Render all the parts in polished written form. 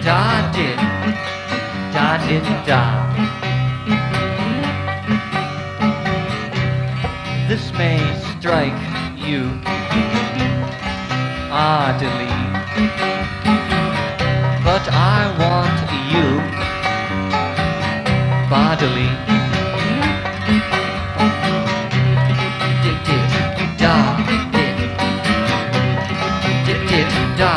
da did, da did da. This may strike you oddly, but I want you bodily. Did da did da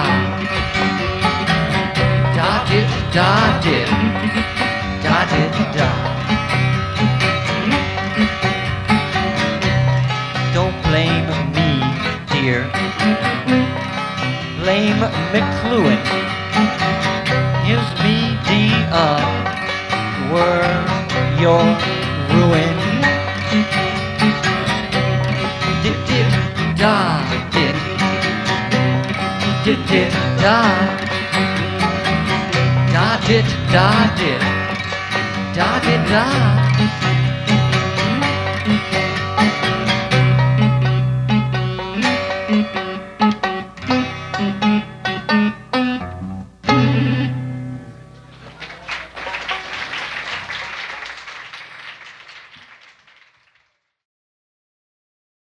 da did da did da did da. Don't blame me, dear. Blame McLuhan. Gives me the word your ruin. Did da did da da did da did da.